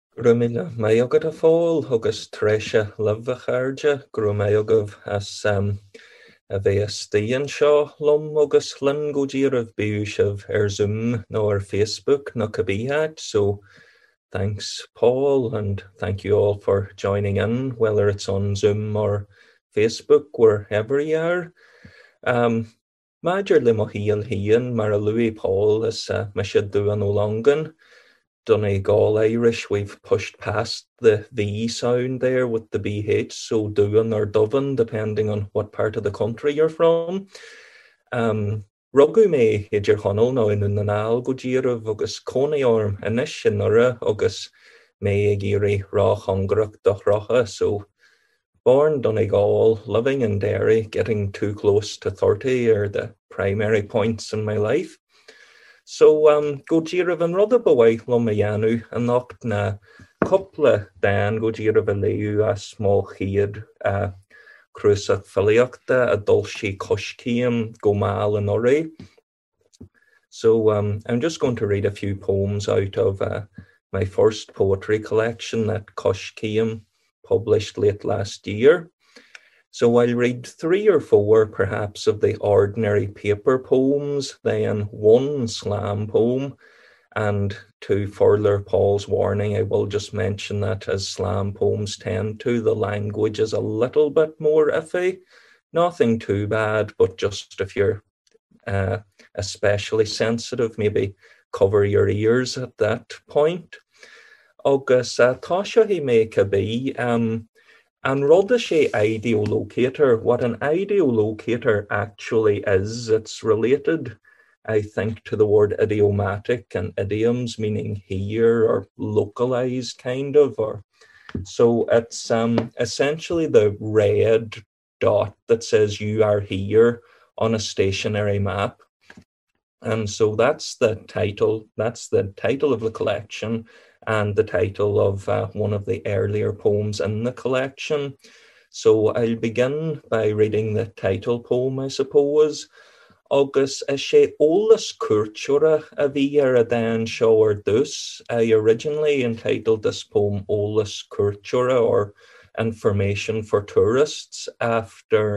Rumina mayogad a fól agus treise love a charge gro mayogad as a bheith seo lom agus lin go dír of biúisih Zoom no Facebook no cabíhat. So thanks Paul, and thank you all for joining in, whether it's on Zoom or Facebook, wherever you are. Major le mo hían mar a Louis Paul is me should do an Olongan. Donegal Irish, we've pushed past the V sound there with the BH, so Duan or Duvan, depending on what part of the country you're from. Rugu me heidir honol no in nanal go díireh agus cónaí orm inis in nura agus me giri rá hongrach doch rocha. So born Donegal, living in Derry, getting too close to 30 are the primary points in my life. So go díireh an rud a bhhaith lo me dhéanú an nacht na couple dan go díireh a léú a small chiad cruasach filiachta a dulcí coscíam go mal an oré. So I'm just going to read a few poems out of my first poetry collection that Coscíam published late last year. So I'll read 3 or 4 perhaps of the ordinary paper poems, then 1 slam poem, and to further Paul's warning, I will just mention that as slam poems tend to, the language is a little bit more iffy. Nothing too bad, but just if you're especially sensitive, maybe cover your ears at that point. Agus tá seo hí mé cabbí, and rud sé ideolocator, what an ideolocator actually is, it's related, I think, to the word idiomatic and idioms, meaning here or localized kind of. Or so it's essentially the red dot that says you are here on a stationary map. And so that's the title of the collection, and the title of one of the earlier poems in the collection. So I'll begin by reading the title poem, I suppose. Agus is sé ólas cultúra a bhí ar a dan seo ar dus. I originally entitled this poem Ólas cultúra, or Information for Tourists, after,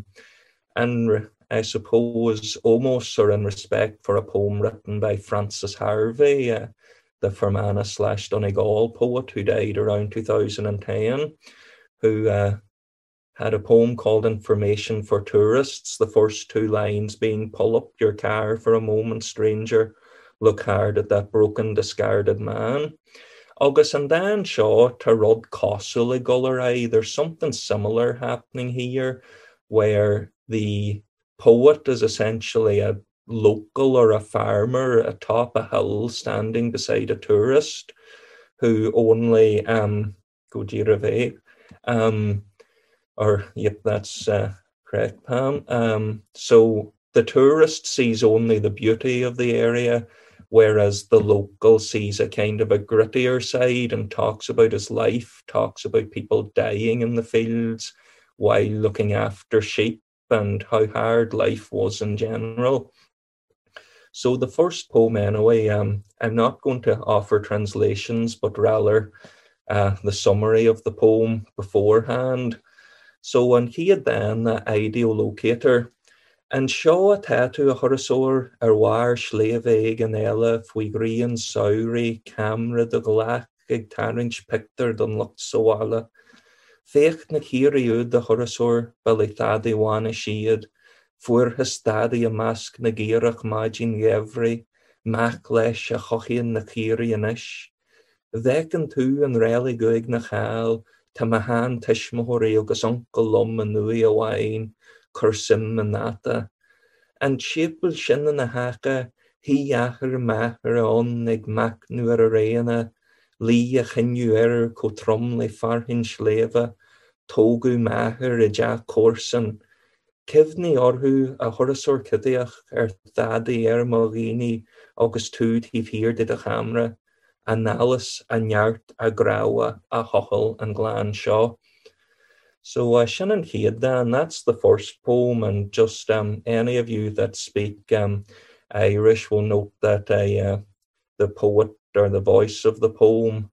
and I suppose almost or in respect for a poem written by Francis Harvey, the Fermanagh/Donegal poet who died around 2010, who had a poem called Information for Tourists, the first 2 lines being, pull up your car for a moment, stranger, look hard at that broken, discarded man. Agus and dan seo ta rud cosúil i gullar there's something similar happening here, where the poet is essentially a local or a farmer atop a hill standing beside a tourist who only go díireh or yep, that's correct, Pam. So the tourist sees only the beauty of the area, whereas the local sees a kind of a grittier side and talks about his life, talks about people dying in the fields while looking after sheep and how hard life was in general. So the first poem anyway, I'm not going to offer translations, but rather the summary of the poem beforehand. So an chiad dan the ideolocator, and seo a tattoo a chorasóir ar war sléomh an eile faoi gríon saoirí camera de glach ag tarint pictar don lucht soála. Fécht na círiúd de chorasóir bel tadi bhána siad, fuair histadi a masc na gíirech maidin gevri, mac leis a chochian na círi inis. Vecin tú an réli goig na chal, ta mahan tishmahori agus uncle lum an nui a wain, cursim an nata. And sheepel shin na haka, hi achar machar on nig mac nu ar a reina, li a chinu co trum le farhin sleva, togu machar a ja corsan. Kivni orhu a chorasóir cidiach thadi Mogini agus túd hír did a chamra, a nalas a neart a grawa a hochel and glan shaw. So Shannon chiad dan, that's the first poem, and just any of you that speak Irish will note that the poet or the voice of the poem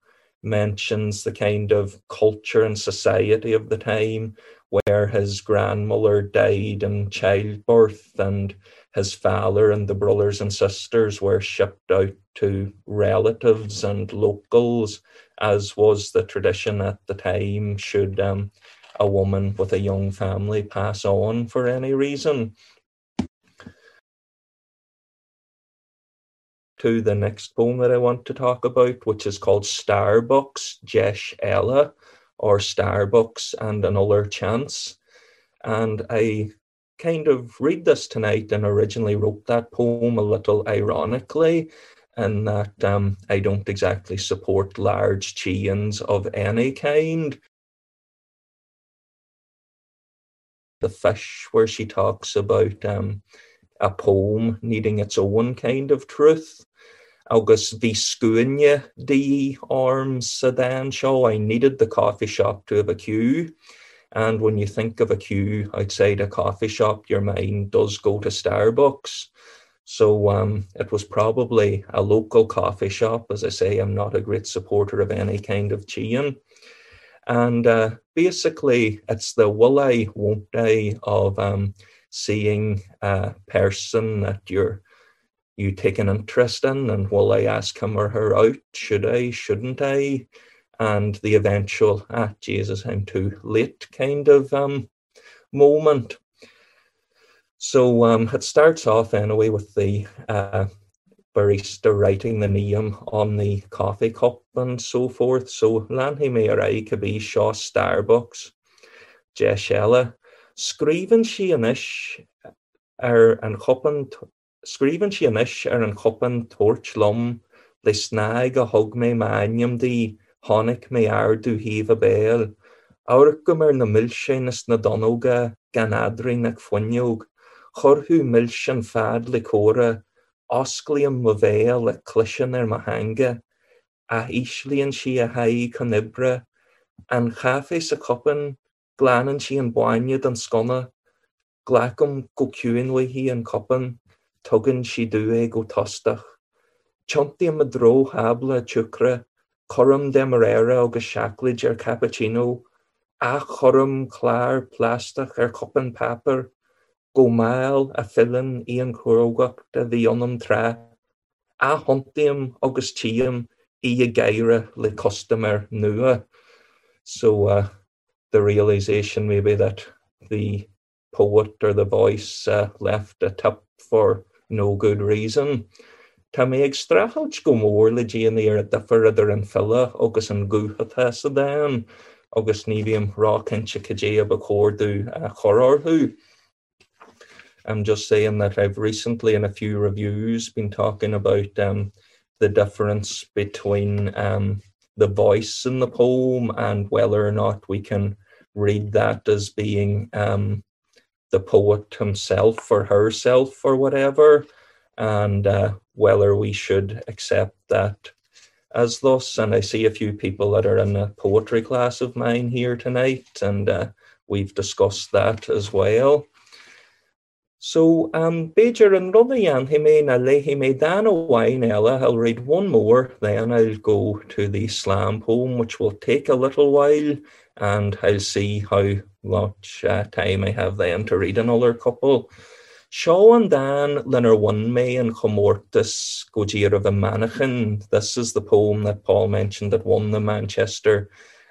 mentions the kind of culture and society of the time, where his grandmother died in childbirth and his father and the brothers and sisters were shipped out to relatives and locals, as was the tradition at the time, should a woman with a young family pass on for any reason. To the next poem that I want to talk about, which is called Starbucks, Jesh Ella, or Starbucks and Another Chance. And I kind of read this tonight and originally wrote that poem a little ironically, in that I don't exactly support large chains of any kind. The Fish, where she talks about a poem needing its own kind of truth. Agus bhí scuaine di arms sa dan show. I needed the coffee shop to have a queue. And when you think of a queue outside a coffee shop, your mind does go to Starbucks. So it was probably a local coffee shop. As I say, I'm not a great supporter of any kind of chain. And basically, it's the will I, won't I of seeing a person that you take an interest in, and will I ask him or her out? Should I? Shouldn't I? And the eventual, Jesus, I'm too late kind of moment. So it starts off anyway with the barista writing the name on the coffee cup and so forth. So Lanhi Mayrai Kabi Shaw Starbucks, Jesh Ella, Scríban si anish an chupan Scríban si anish an chupan torch lum, le snag a hug me manium di honig me ardu hiv a bell, Aurcum na milshénas na donóga gan adri na funiog, chorhu milshan fad le cora, osglium ma veil le clishan mahanga, a islian si a hai conibra, an chafe sa copan, glanan si an boanya dan skona, glacum go cuin we hi an copan, tugan si due go tostach. Chunti ma dro habla chukra, corum demerera agus shaklid cappuccino, a chorum clar plastach copan paper, go mail a filin ian chorogach de vionum tra, a hontium agus tium a gaira le customer nua. So the realization maybe that the poet or the voice left a tip for no good reason. Tá mé ag strachelt go mór le déanaar a differidir an fila agus an gúthatá sa dan, agus ní bhíam rá cinse cadé a chordú a chorarthú. I'm just saying that I've recently in a few reviews been talking about the difference between the voice in the poem and whether or not we can read that as being the poet himself or herself or whatever, and whether we should accept that as thus. And I see a few people that are in a poetry class of mine here tonight, and we've discussed that as well. So Beijar and Ruddian, he may na lay he may dan away Nella. I'll read one more, then I'll go to the slam poem, which will take a little while, and I'll see how much time I have then to read another couple. Shaw and Dan Linner one May and Comortis Gojir of a Manachin. This is the poem that Paul mentioned that won the Manchester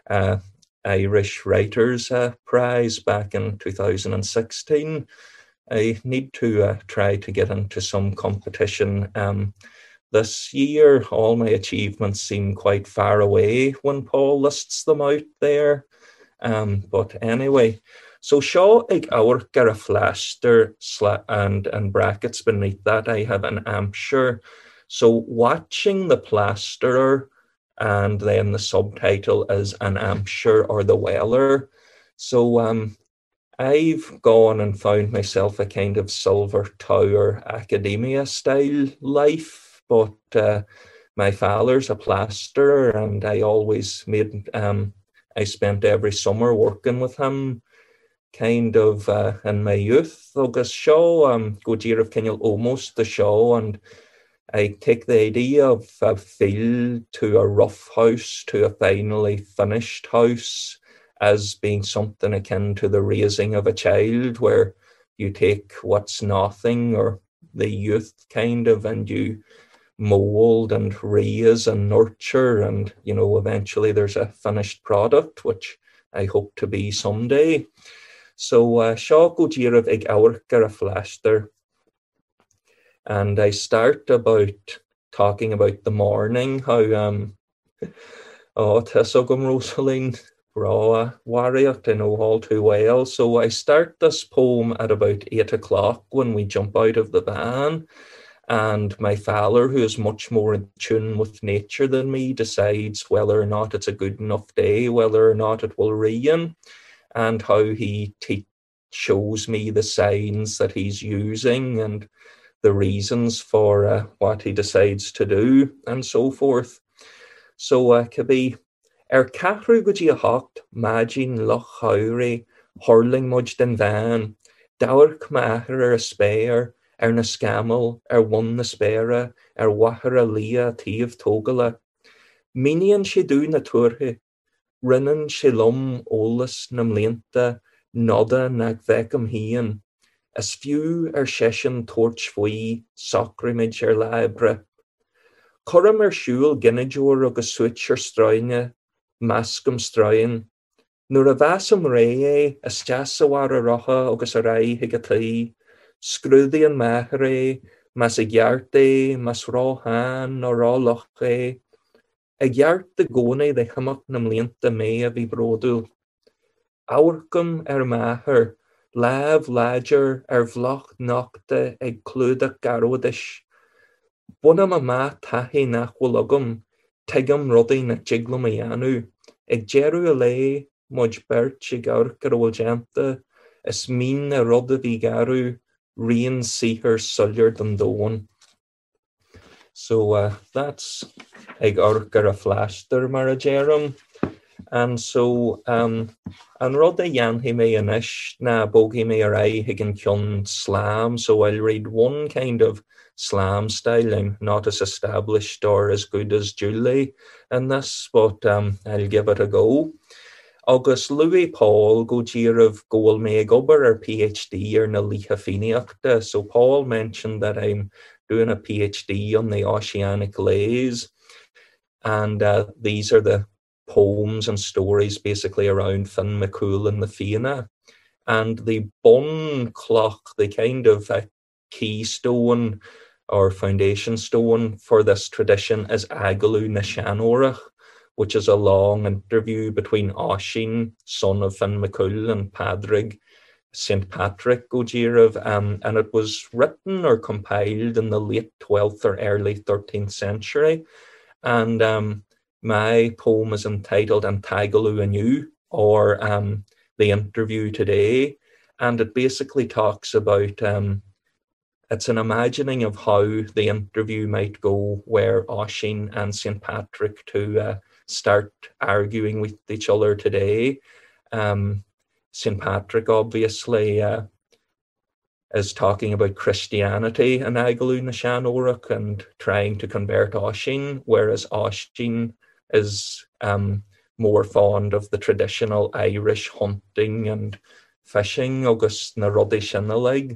Irish Writers Prize back in 2016. I need to try to get into some competition this year. All my achievements seem quite far away when Paul lists them out there. But anyway, so Shaw ag our gar a flaster and brackets beneath that I have an Ampshire. So watching the plasterer, and then the subtitle is An Ampshire or the Weller. So I've gone and found myself a kind of Silver Tower academia style life, but my father's a plasterer, and I always made, I spent every summer working with him kind of in my youth. Agus show, go dear of Kenyal almost the show, and I take the idea of a field to a rough house to a finally finished house as being something akin to the raising of a child, where you take what's nothing, or the youth kind of, and you mold and raise and nurture, and eventually there's a finished product, which I hope to be someday. So seo go díreibh ag ábharcar a phláiste. And I start about talking about the morning, how Tessogum Rosaline raw warrior, I know all too well. So I start this poem at about 8 o'clock when we jump out of the van, and my father, who is much more in tune with nature than me, decides whether or not it's a good enough day, whether or not it will rain, and how he shows me the signs that he's using and the reasons for what he decides to do, and so forth. So Cabe, Cathrú go dtí a hocht, Magin Loch Howry, Hurling Mudge den Van, Dower Kmachar a spare, na Scammel, one na spare, Wahar a Lia, Tív Togala. Minian she do na Turhe, Rinnan she lum, Olas nam Lenta, Nodda nag Vecum Hien. As few session torch fwy, sacrimage libre. Coram siúl ginnejor agus switch straine, mascum strain. Nur a vasum rei, as jasawar a rocha agus a rai higatai, scrúdi an mahre, mas a giarte, mas rohan nor roloche. A giart de gone de hammock nam lienta me a vi brodul. Aurcum maher, Lav Ladger Vloch Nocte ag Cluda Garodish. Bunam a ma tahi nachwologum, Tegum Ruddy na Jiglum Ayanu, ag Jeru Alay, Mudge Birch ag Aurcarol as mean a Rudda Vigaru, Rien see her sulliard and Doan. So that's ag Aurcar a Flashter Marajerum. And so, an rudda yanhi me anish na bogi me arai higgin kyun slam. So I'll read one kind of slam style. I'm not as established or as good as Julie in this, but I'll give it a go. Agus Louis Paul go díreibh goal me gobar or PhD or na licha finiachta. So Paul mentioned that I'm doing a PhD on the oceanic lays, and these are the poems and stories basically around Finn McCool and the Fianna. And the bun clock, the kind of keystone or foundation stone for this tradition, is Agalú na Seanórach, which is a long interview between Oisín, son of Finn McCool, and Padraig, St. Patrick go díreibh, and it was written or compiled in the late 12th or early 13th century. And my poem is entitled Antagalú Anew, or The Interview Today, and it basically talks about, it's an imagining of how the interview might go, where Oisín and St. Patrick to start arguing with each other today. St. Patrick obviously is talking about Christianity in Agalú na Seanórach and trying to convert Oisín, whereas Oisín is more fond of the traditional Irish hunting and fishing, agus na ruddy sinna lig.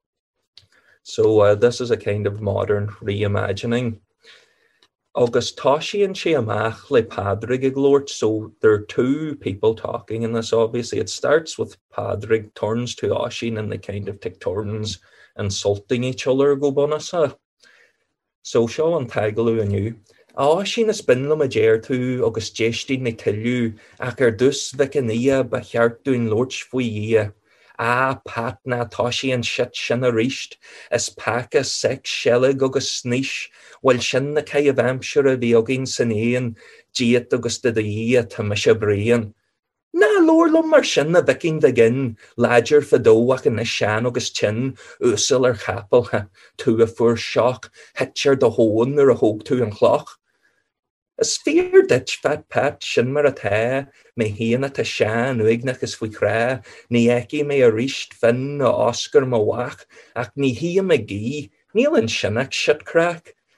So this is a kind of modern reimagining. Agus Toshi and she amach le Padraig iglort. So there are two people talking in this, obviously. It starts with Padraig turns to Oisín and they kind of take turns insulting each other go bonasa. So seo Antagalú Anew. Oisín is binlam a jertu agus jestin na tillu ac dus vicania bachartún lorch fwy Pat na Toshi and shit shinna risht is paka sex shellig agus snish while shin na kai of Hampshire viogin sinean jiet agus de ia tamisha brian. Na lorlum mar shinna viking vigin ladger fadowak in the shan agus chin usil chapel to a fur shock hitcher the hone or a hog to and clock. Is fear ditch fat pat shin mar a ta, me hien at a shan uignach is fwy cra, ni eki me a risht fin o Oscar ma wach, ac ni hi me gi, niel in shinach shit crack.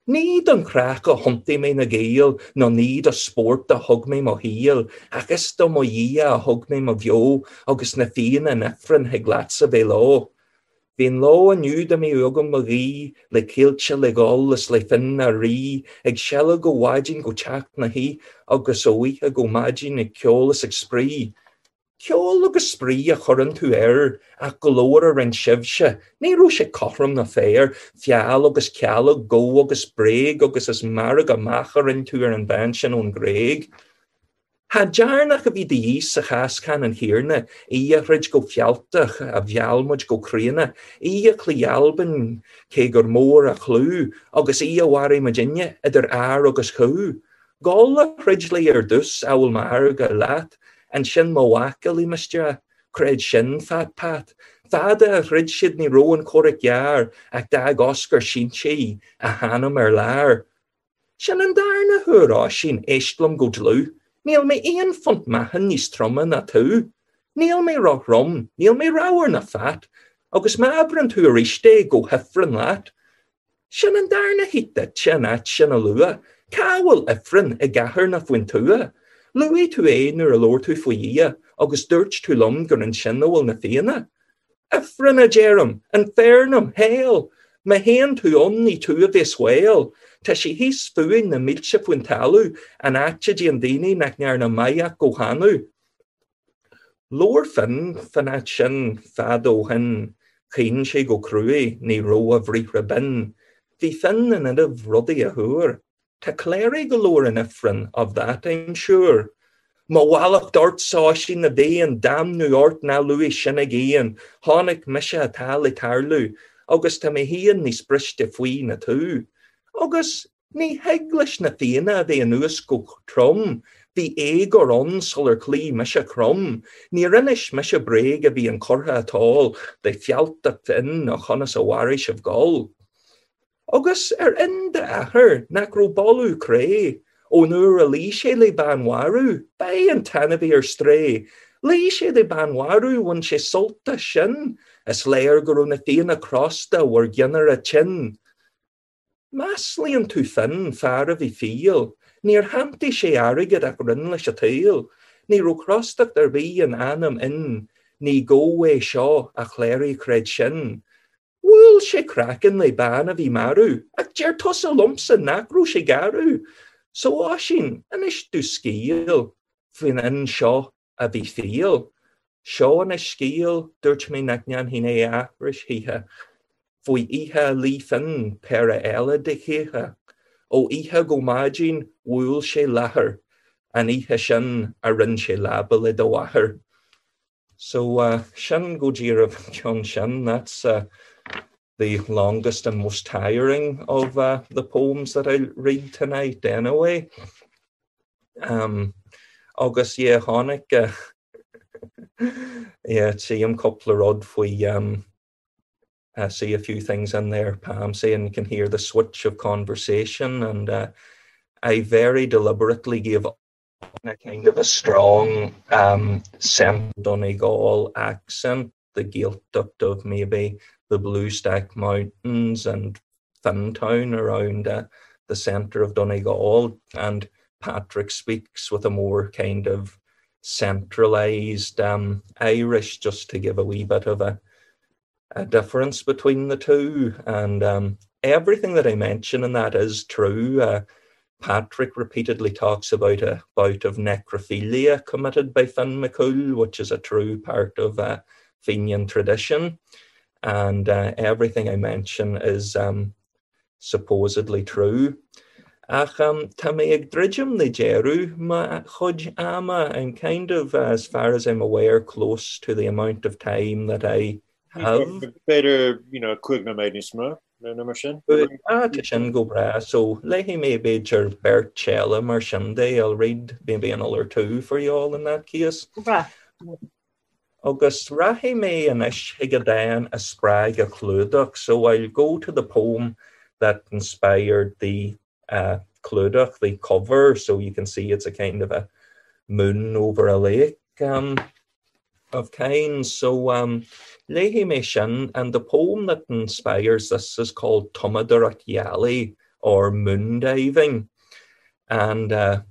Need an crack a hunty me na gael, no need a sport a hug me mo heel, agus do mo ia a hug me mo vio, agus na fian an efren he glatsa ve lo. Bhín lá aniu da mi ugam mo rí, le céilte le gálas le fin na rí, ag seala go wajin go teach na hí, agus óíthe go majin ag ceolas ag sprí. Ceol agus sprí a churann tú ach go leor a rin sibse, ní rú sé cothram na féir, fial agus ceala go agus bréig agus is marag a macha rin tú an bensin ón gréig. Ha dearnach a bhí de dhís a chascan an hiarna, a rid go fialtach a bhealmuid go críana, a clialban cé gur mór a chlú, agus a wari Virginia idir agus chú. Gála ridlí dus awl marag a lat, an sin mawakal I mistra, cred sin fat pat. Fada rid siad ni roan corric jaar, ag dag Oscar sin si, a hanam lar. Sin an darna hurrá sin eistlum go dlú. Níl me éon font mahan ní strumman na tú. Níl me rock rum, níl me rauer na fat, agus ma abran tú riste go hefran lat. Sin an darna hitta sin at sin a lua, cawal efran a gahar na fuin tua. Lui tú nur a lor tú fuia, agus dúirt tú lom gur an sin na na fianna. Efran a jerum, an fairnam, hail, me hen tú onni tú a vis whale. Ta si hís fuin na milse fuin talu, an atcha an dini nach near na maya go hanu. Lor fin at sin fado hin, chin sé go crui, ni ro a vrihra bin. Fi fin an id of ruddy a hur. Ta clary galore in Efren, of that I'm sure. Ma wallach dort saw she na day and damn New York na Louis sin again, honig misha a tali tarlu, August ta me hien ni sprishte fui na tu. Agus ní heglish na fianna de anuas go trom, the egg or on solar clee misha crum, ní rinnish misha breg a bhí an corha at all, they fialt that in a chonas a warish of gall. Agus in de aher nacro bolu cray, o nur a lishe le banwaru, bay and tanabi or stray, lishe de banwaru when she salta shin, as layer goruna fianna crosta were ginner a chin. Masli an tú fin far a bhí fiel, níor hamti sé arigad ag rin leis a tail, ní ro crostach der bhí an anam in, ní go seo a chléirí cred sin. Wúil sé crackan le ban a bhí maru, ag ger tos a lumpsa nacrú sé garu. So sin anis tú scíal, fin in seo a bhí fiel. Seo an is scíal, dúirt mé nacnean hína achris hithe. Fwy ihe lífin per a ela de chécha, o ihe go mágin wúil sé lahar, an ihe sin a rin sé label I do wahar. So sin go dír of John sin, that's the longest and most tiring of the poems that I'll read tonight anyway. Agus honig, see him couple of rod fwy see a few things in there, Pam, saying you can hear the switch of conversation, and I very deliberately gave a kind of a strong Donegal accent, the Gaelic of maybe the Blue Stack Mountains and Fintown around the centre of Donegal, and Patrick speaks with a more kind of centralised Irish, just to give a wee bit of a difference between the two, and everything that I mention in that is true. Patrick repeatedly talks about a bout of necrophilia committed by Finn McCool, which is a true part of Fenian tradition, and everything I mention is supposedly true. Ach, ta me ag dridjum le jeru, ma chud ama, I'm kind of, as far as I'm aware, close to the amount of time that I have. Better, quick na maid nisma, no sin. To sin go bra, so lehi maybe ger Bert Chella mar Sunday, I'll read maybe another two for you all in that case. Bra. August rahi me an ish higadan a sprag a clúdach, so I'll go to the poem that inspired the clúdach, the cover, so you can see it's a kind of a moon over a lake of kinds. So lehi me sin, and the poem that inspires this is called Tumadar at Yali, or moon diving. And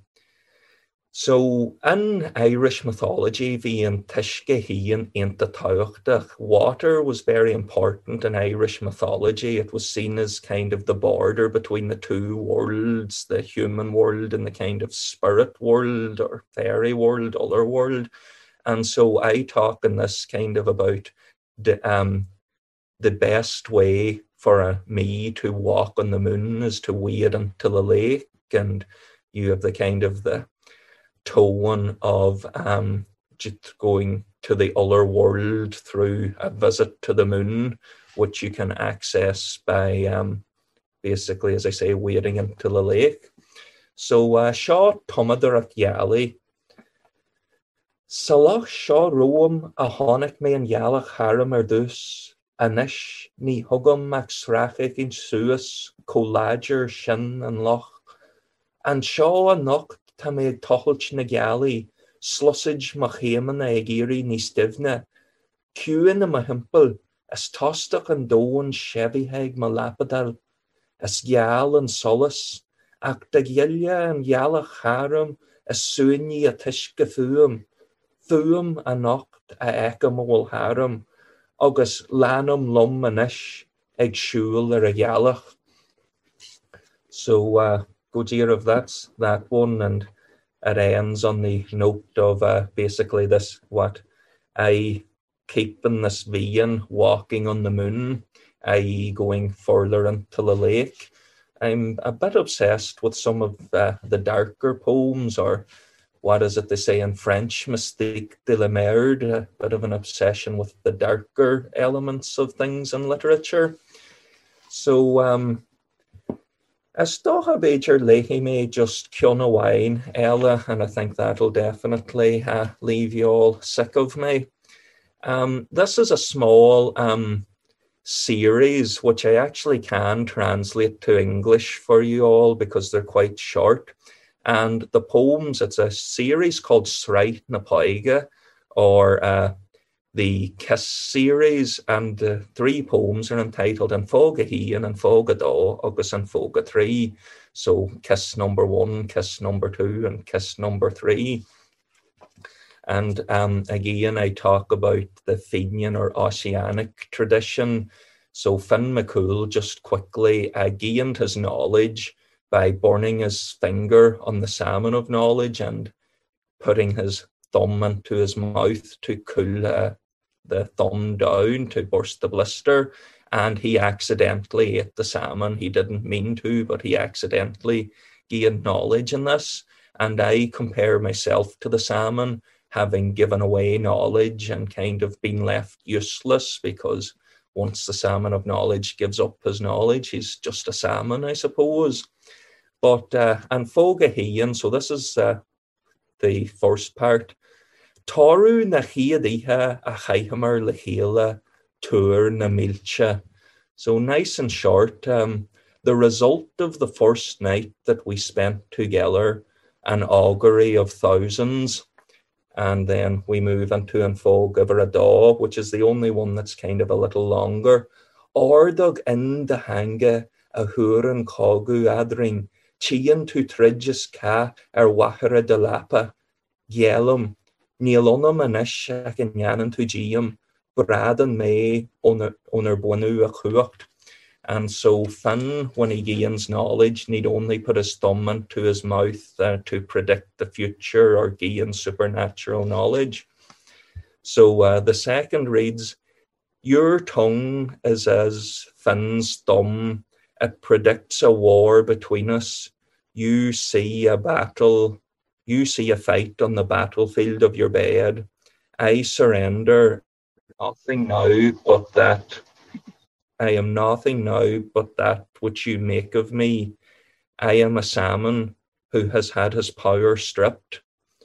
so in Irish mythology, bhí tuisce híon aonta toghta. Water was very important in Irish mythology. It was seen as kind of the border between the two worlds, the human world and the kind of spirit world or fairy world, other world. And so I talk in this kind of about the best way for me to walk on the moon is to wade into the lake, and you have the kind of the tone of just going to the other world through a visit to the moon, which you can access by basically, as I say, wading into the lake. So seo tomadar ach yali. Salach seo roam a tháinig mé an yalach haram dús, anish ní hugam ach srachig in suas collager shin and loch. And seo a nocht tá mé ag tochailt na gealaí, slosage ma chéman ag éirí ní stivne. Cuan na ma himpel, as tostach an dóan sheviheg ma lapadal, as geal an solas, ach da gealia an gealach haram, as suini a tishke fuam a nocht a ekamol haram, agus lanum lum anish ag shul a gealach. So good year of that one, and it ends on the note of basically this, what I keeping this vein walking on the moon, i.e. going further into the lake. I'm a bit obsessed with some of the darker poems, or what is it they say in French, mystique de la merde, a bit of an obsession with the darker elements of things in literature. So as Stocha Bajer Leahy may just Kiona wine, Ella, and I think that'll definitely leave you all sick of me. This is a small series which I actually can translate to English for you all because they're quite short. And the poems, it's a series called Sreit na Paiga, or the Kiss series, and the 3 poems are entitled An Fóga Hían, An Fóga Dó, agus An Fóga 3. So Kiss number 1, Kiss number 2, and Kiss number 3. And again, I talk about the Fenian or Oceanic tradition. So Finn McCool just quickly gained his knowledge by burning his finger on the salmon of knowledge and putting his thumb into his mouth to cool the thumb down to burst the blister, and he accidentally ate the salmon. He didn't mean to, but he accidentally gained knowledge in this. And I compare myself to the salmon, having given away knowledge and kind of been left useless, because once the salmon of knowledge gives up his knowledge, he's just a salmon, I suppose. But An Fóga Hían, so this is the first part. Toru na chiadíthe a chaihamar le chéile tuair na milche. So nice and short, the result of the first night that we spent together, an augury of thousands, and then we move into An Fóga Bhradá, which is the only one that's kind of a little longer. Ordog in de hange a huran cogu adring, chian tu tridges ka wachara de lapa, gielum, Nílonam anish ac yn ianan tu giam, bradan me oner bwanu a chuacht. And so Finn, when he gains knowledge, need only put his thumb into his mouth to predict the future or gain supernatural knowledge. So the second reads, your tongue is as Finn's thumb. It predicts a war between us. You see a battle. You see a fight on the battlefield of your bed. I surrender. Nothing now but that. I am nothing now but that which you make of me. I am a salmon who has had his power stripped.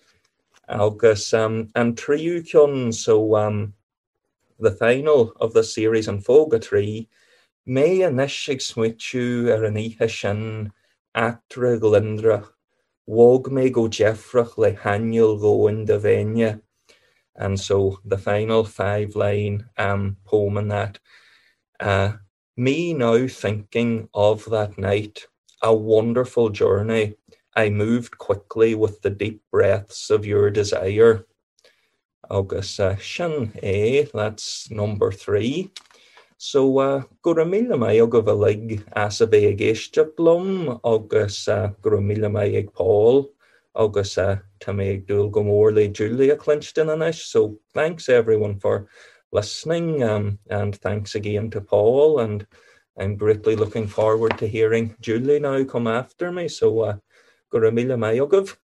Agus and Triucion, so the final of the series An Fóga 3, may a nishig smuichu an ihe sin atra glindrach, wog me go Jeffrach le haniel go in de venya. And so the final 5-line poem in that. Me now thinking of that night, a wonderful journey. I moved quickly with the deep breaths of your desire. Agus sin that's number 3. So gur míle mai a go bhfuil as a bheith géiste blum agus gur míle mai ag Paul agus tá mé ag dúil go mór le Julia Clinston anis. So thanks everyone for listening and thanks again to Paul, and I'm greatly looking forward to hearing Julie now come after me. So gur míle mai a